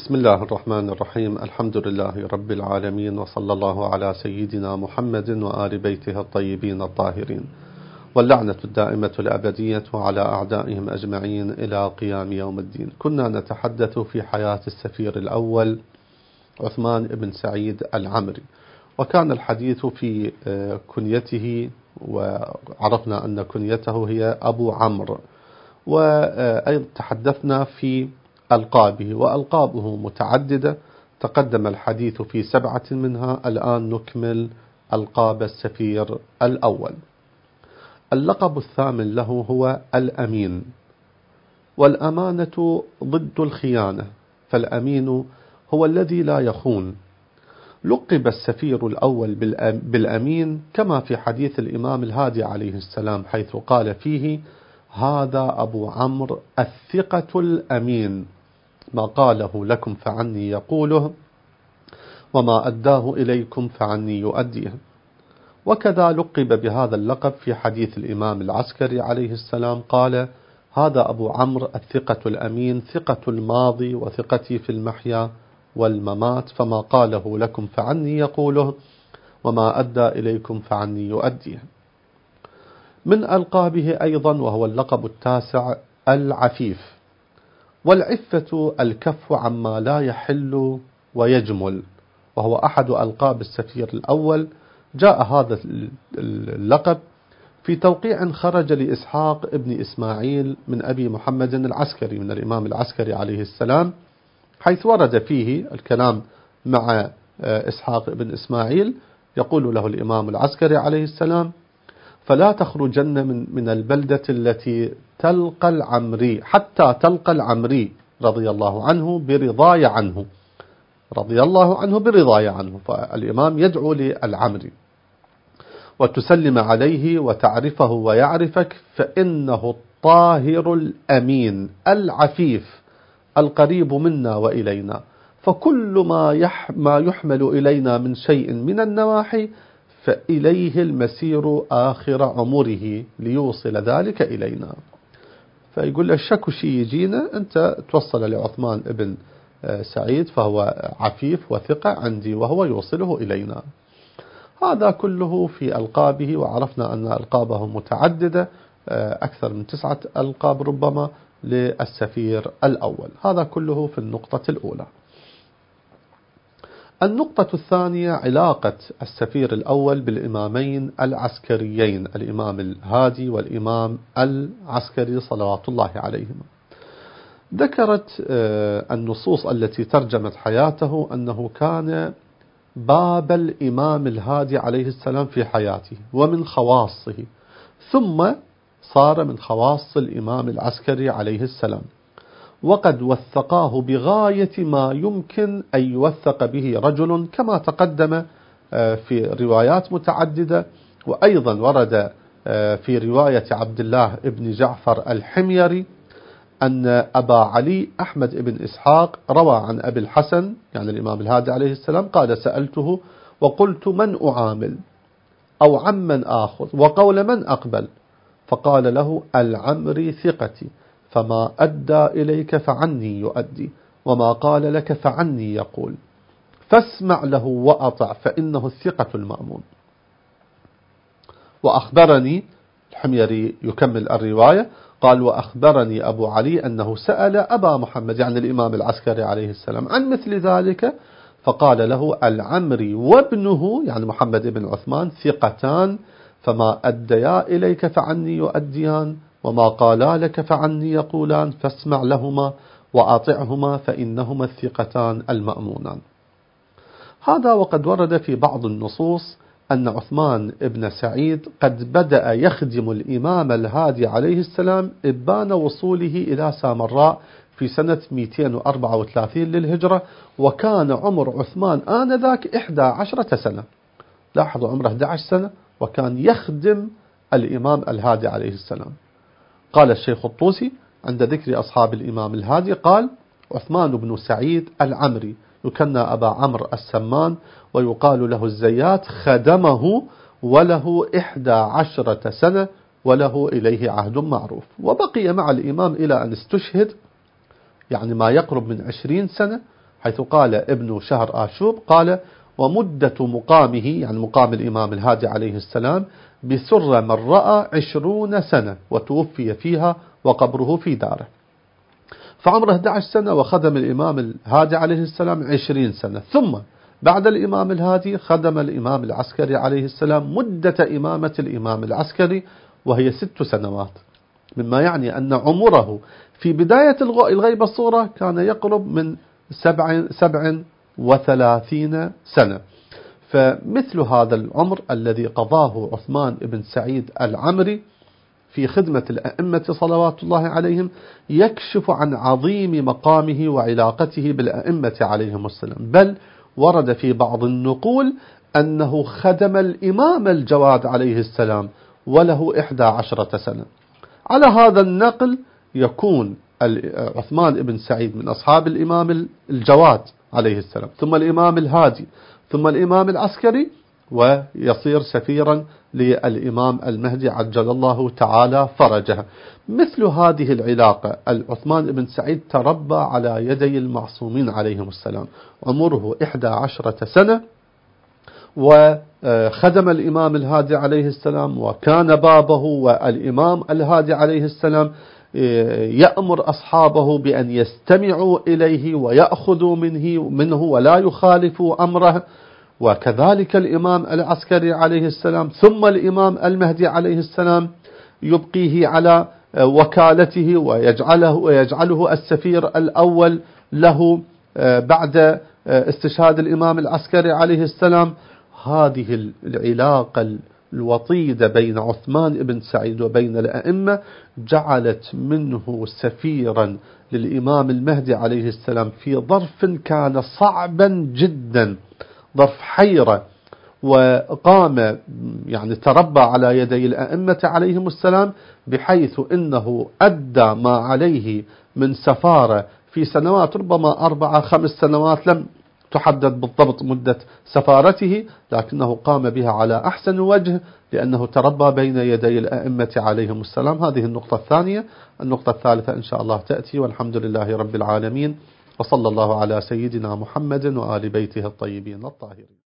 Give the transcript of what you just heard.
بسم الله الرحمن الرحيم. الحمد لله رب العالمين، وصلى الله على سيدنا محمد وآل بيته الطيبين الطاهرين، واللعنة الدائمة الأبدية على أعدائهم أجمعين إلى قيام يوم الدين. كنا نتحدث في حياة السفير الأول عثمان بن سعيد العمري، وكان الحديث في كنيته، وعرفنا أن كنيته هي أبو عمرو، وأيضا تحدثنا في ألقابه، وألقابه متعددة تقدم الحديث في 7 منها. الآن نكمل ألقاب السفير الأول. اللقب الثامن له هو الأمين، والأمانة ضد الخيانة، فالأمين هو الذي لا يخون. لقب السفير الأول بالأمين كما في حديث الإمام الهادي عليه السلام، حيث قال فيه: هذا أبو عمرو الثقة الأمين، ما قاله لكم فعني يقوله، وما أداه إليكم فعني يؤديه. وكذا لقب بهذا اللقب في حديث الإمام العسكري عليه السلام، قال: هذا أبو عمرو الثقة الأمين، ثقة الماضي وثقتي في المحيا والممات، فما قاله لكم فعني يقوله، وما أدى إليكم فعني يؤديه. من ألقابه أيضا، وهو اللقب التاسع، العفيف، والعفة الكف عما لا يحل ويجمل، وهو أحد ألقاب السفير الأول. جاء هذا اللقب في توقيع خرج لإسحاق ابن إسماعيل من أبي محمد العسكري، من الإمام العسكري عليه السلام، حيث ورد فيه الكلام مع إسحاق ابن إسماعيل. يقول له الإمام العسكري عليه السلام: فلا تخرجن من البلدة التي تلقى العمري حتى تلقى العمري رضي الله عنه برضاي عنه، رضي الله عنه برضاي عنه. فالإمام يدعو للعمري: وتسلم عليه وتعرفه ويعرفك، فإنه الطاهر الأمين العفيف القريب منا وإلينا، فكل ما يحمل إلينا من شيء من النواحي فإليه المسير آخر عمره ليوصل ذلك إلينا. فيقول له: الشك شيء يجينا، أنت توصل لعثمان بن سعيد فهو عفيف وثقة عندي، وهو يوصله إلينا. هذا كله في ألقابه، وعرفنا أن ألقابه متعددة، أكثر من 9 ألقاب ربما للسفير الأول. هذا كله في النقطة الأولى. النقطة الثانية: علاقة السفير الأول بالإمامين العسكريين، الإمام الهادي والإمام العسكري صلوات الله عليهما. ذكرت النصوص التي ترجمت حياته أنه كان باب الإمام الهادي عليه السلام في حياته ومن خواصه، ثم صار من خواص الإمام العسكري عليه السلام، وقد وثقاه بغاية ما يمكن أن يوثق به رجل، كما تقدم في روايات متعددة. وأيضا ورد في رواية عبد الله بن جعفر الحميري أن أبا علي أحمد بن إسحاق روى عن أبي الحسن، يعني الإمام الهادي عليه السلام، قال: سألته وقلت: من أعامل أو عمن آخذ وقول من أقبل؟ فقال له: العمري ثقتي، فما أدى إليك فعني يؤدي، وما قال لك فعني يقول، فاسمع له وأطع، فإنه الثقة المأمون. وأخبرني الحميري يكمل الرواية، قال: وأخبرني أبو علي أنه سأل أبا محمد، يعني الإمام العسكري عليه السلام، عن مثل ذلك، فقال له: العمري وابنه، يعني محمد بن عثمان، ثقتان، فما أديا إليك فعني يؤديان، وما قالا لك فعني يقولان، فاسمع لهما وأطعهما، فإنهما الثقتان المأمونان. هذا وقد ورد في بعض النصوص أن عثمان بن سعيد قد بدأ يخدم الإمام الهادي عليه السلام إبان وصوله إلى سامراء في سنة 234 للهجرة، وكان عمر عثمان آنذاك 11 سنة. لاحظوا، عمره 11 سنة وكان يخدم الإمام الهادي عليه السلام. قال الشيخ الطوسي عند ذكر أصحاب الإمام الهادي، قال: عثمان بن سعيد العمري يكنى أبا عمرو السمان، ويقال له الزيات، خدمه وله 11 سنة، وله إليه عهد معروف، وبقي مع الإمام إلى أن استشهد، يعني ما يقرب من 20 سنة، حيث قال ابن شهر آشوب قال: ومدة مقامه، يعني مقام الإمام الهادي عليه السلام، بسر من رأى 20 سنة، وتوفي فيها وقبره في داره. فعمره 11 سنة، وخدم الإمام الهادي عليه السلام 20 سنة. ثم بعد الإمام الهادي خدم الإمام العسكري عليه السلام مدة إمامة الإمام العسكري، وهي 6 سنوات، مما يعني أن عمره في بداية الغيبة الصغرى كان يقرب من 37 سنة. فمثل هذا العمر الذي قضاه عثمان بن سعيد العمري في خدمة الأئمة صلوات الله عليهم يكشف عن عظيم مقامه وعلاقته بالأئمة عليهم السلام. بل ورد في بعض النقول أنه خدم الإمام الجواد عليه السلام وله 11 سنة. على هذا النقل يكون عثمان بن سعيد من أصحاب الإمام الجواد عليه السلام، ثم الإمام الهادي، ثم الإمام العسكري، ويصير سفيرا للإمام المهدي عجل الله تعالى فرجه. مثل هذه العلاقة، عثمان بن سعيد تربى على يدي المعصومين عليهم السلام، عمره 11 سنة، وخدم الإمام الهادي عليه السلام، وكان بابه والإمام الهادي عليه السلام يأمر أصحابه بأن يستمعوا إليه ويأخذوا منه ولا يخالفوا أمره. وكذلك الإمام العسكري عليه السلام، ثم الإمام المهدي عليه السلام يبقيه على وكالته ويجعله السفير الأول له بعد استشهاد الإمام العسكري عليه السلام. هذه العلاقة الوطيدة بين عثمان بن سعيد وبين الأئمة جعلت منه سفيرا للإمام المهدي عليه السلام في ظرف كان صعبا جدا، ظرف حيرة، وقام يعني تربى على يدي الأئمة عليهم السلام، بحيث إنه أدى ما عليه من سفارة في سنوات، ربما 4-5 سنوات، لم تحدد بالضبط مدة سفارته، لكنه قام بها على أحسن وجه، لأنه تربى بين يدي الأئمة عليهم السلام. هذه النقطة الثانية. النقطة الثالثة إن شاء الله تأتي، والحمد لله رب العالمين، وصلى الله على سيدنا محمد وآل بيته الطيبين الطاهرين.